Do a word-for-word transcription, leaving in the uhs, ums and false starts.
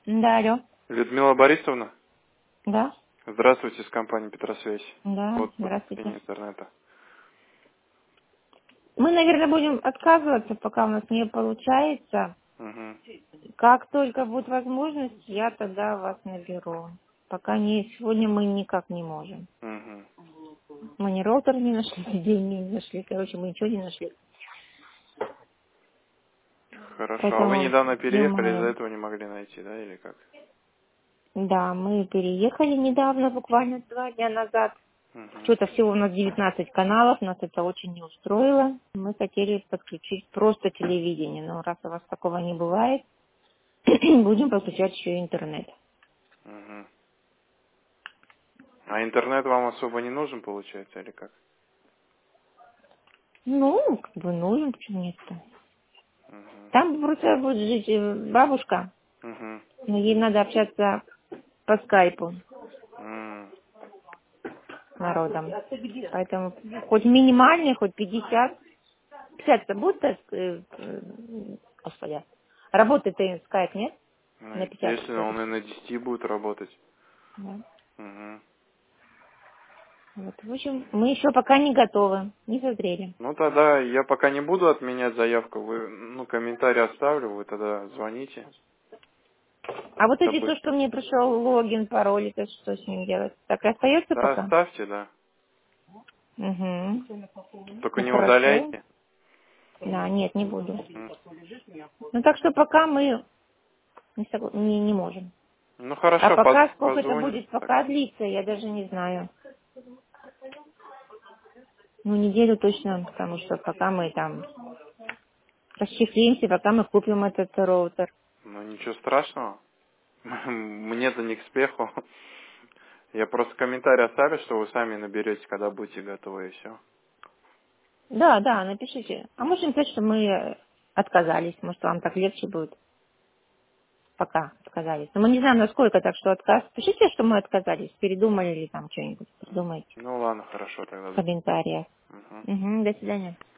Да, алло. Людмила Борисовна, Да, здравствуйте, с компании Петросвязь. да, Вот здравствуйте. подключение интернета. Мы, наверное, будем отказываться, пока у нас не получается. Угу. Как только будет возможность, я тогда вас наберу. Пока не, сегодня мы никак не можем. Угу. Мы ни роутер не нашли, деньги не нашли. Короче, мы ничего не нашли. Хорошо. А вы Поэтому недавно переехали, из-за снимаем. этого не могли найти, да, или как? Да, мы переехали недавно, буквально два дня назад. Угу. Что-то всего у нас девятнадцать каналов, нас это очень не устроило. Мы хотели подключить просто телевидение, но раз у вас такого не бывает, будем подключать еще и интернет. Угу. А интернет вам особо не нужен, получается, или как? Ну, как бы нужен, почему нет-то. Угу. Там просто будет жить э, бабушка, Угу. но ей надо общаться по скайпу М. с народом. Поэтому хоть минимальный, хоть пятьдесят. пятьдесят это будет, э, э, господи, работает и скайп, нет? Ну, На пятьдесят естественно, он и все-таки. на десяти будет работать. Да. Угу. Вот, в общем, мы еще пока не готовы, не созрели. Ну тогда я пока не буду отменять заявку. Вы, ну, комментарий оставлю, вы тогда звоните. А вот эти, то, Допустим. что мне пришел логин, пароль, это что с ним делать? Так и остается Да, пока? оставьте, да. Угу. Только Ну, не хорошо. удаляйте. Да, нет, не буду. М. Ну, так что пока мы не, согла- не, не можем. Ну А хорошо, пока, поз- сколько это позвоним. будет Так. пока длиться, я даже не знаю. Ну, неделю точно, потому что пока мы там расчехлимся, пока мы купим этот роутер. Ну ничего страшного. Мне-то не к спеху. Я просто комментарий оставлю, что вы сами наберете, когда будете готовы, и все. Да, да, напишите. А можем сказать, что мы э, отказались. Может, вам так легче будет. Пока отказались. Но мы не знаем, насколько, так что отказ. Пишите, что мы отказались. Передумали или там что-нибудь. Придумайте Ну ладно, хорошо тогда. в комментариях. Мгм. Угу, до свидания.